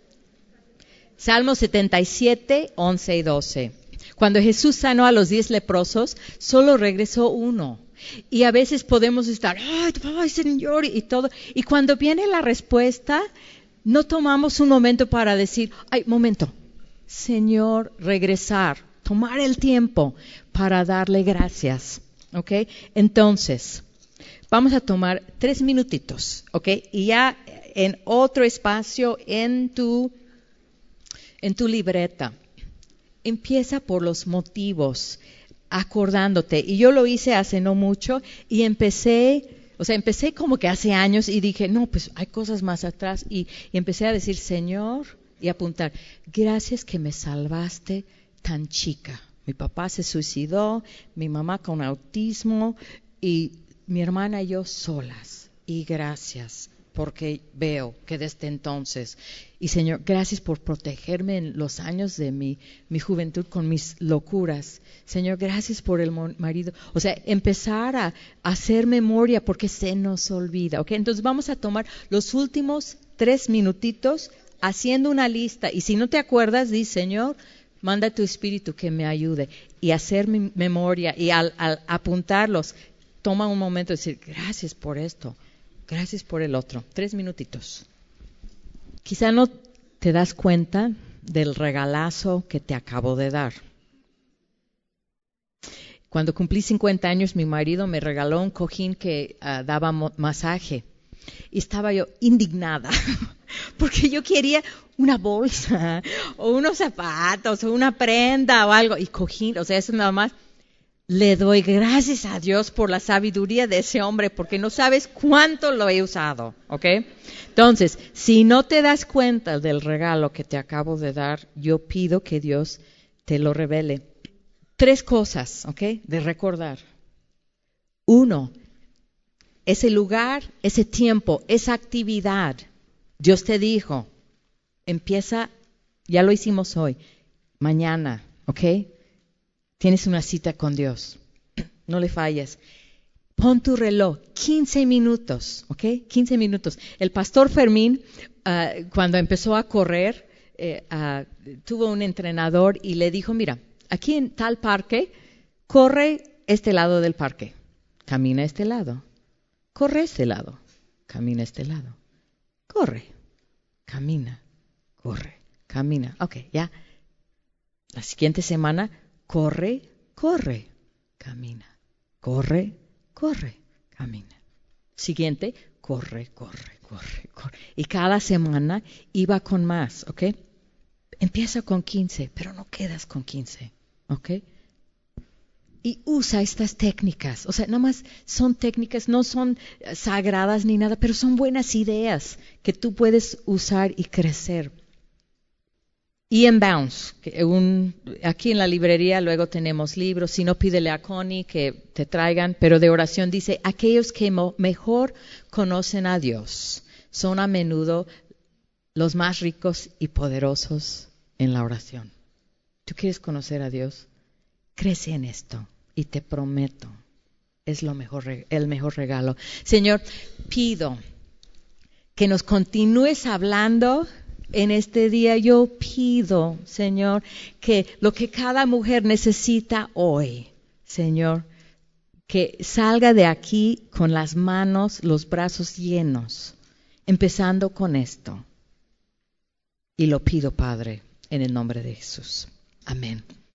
Salmos setenta y siete, once y doce. Cuando Jesús sanó a los diez leprosos, solo regresó uno. Y a veces podemos estar, ay, ay, Señor, y todo. Y cuando viene la respuesta, no tomamos un momento para decir, ay, momento, Señor, regresar, tomar el tiempo para darle gracias. ¿Ok? Entonces, vamos a tomar tres minutitos, ¿ok? Y ya en otro espacio en tu, en tu libreta, empieza por los motivos, acordándote. Y yo lo hice hace no mucho y empecé, o sea, empecé como que hace años y dije, no, pues hay cosas más atrás. Y, y empecé a decir, Señor, y apuntar, gracias que me salvaste tan chica. Mi papá se suicidó, mi mamá con autismo y mi hermana y yo solas. Y gracias. porque veo que desde entonces, y Señor, gracias por protegerme en los años de mi, mi juventud con mis locuras. Señor, gracias por el marido. O sea, empezar a, a hacer memoria porque se nos olvida, ¿ok? Entonces vamos a tomar los últimos tres minutitos haciendo una lista. Y si no te acuerdas, di, Señor, manda tu espíritu que me ayude. Y hacer mi memoria y al, al apuntarlos, toma un momento y decir, gracias por esto. Gracias por el otro. Tres minutitos. Quizá no te das cuenta del regalazo que te acabo de dar. Cuando cumplí cincuenta años, mi marido me regaló un cojín que uh, daba masaje. Y estaba yo indignada, porque yo quería una bolsa, o unos zapatos, o una prenda, o algo. Y cojín, o sea, eso nada más. Le doy gracias a Dios por la sabiduría de ese hombre, porque no sabes cuánto lo he usado, ¿ok? Entonces, si no te das cuenta del regalo que te acabo de dar, yo pido que Dios te lo revele. Tres cosas, ¿ok? De recordar. Uno, ese lugar, ese tiempo, esa actividad. Dios te dijo, empieza, ya lo hicimos hoy, mañana, ¿ok? Tienes una cita con Dios. No le falles. Pon tu reloj, quince minutos, ¿ok? quince minutos. El pastor Fermín, uh, cuando empezó a correr, eh, uh, tuvo un entrenador y le dijo, mira, aquí en tal parque, corre este lado del parque, camina este lado, corre este lado, camina este lado, corre, camina, corre, camina. Ok, ya. La siguiente semana, corre, corre, camina, corre, corre, camina. Siguiente, corre, corre, corre, corre. Y cada semana iba con más, ¿ok? Empieza con quince, pero no quedas con quince, ¿ok? Y usa estas técnicas, o sea, nada más son técnicas, no son sagradas ni nada, pero son buenas ideas que tú puedes usar y crecer. Ian Bounce, que un, aquí en la librería luego tenemos libros, si no pídele a Connie que te traigan, pero de oración dice, aquellos que mo, mejor conocen a Dios son a menudo los más ricos y poderosos en la oración. ¿Tú quieres conocer a Dios? Crece en esto y te prometo, es lo mejor, el mejor regalo. Señor, pido que nos continúes hablando. En este día yo pido, Señor, que lo que cada mujer necesita hoy, Señor, que salga de aquí con las manos, los brazos llenos, empezando con esto. Y lo pido, Padre, en el nombre de Jesús. Amén.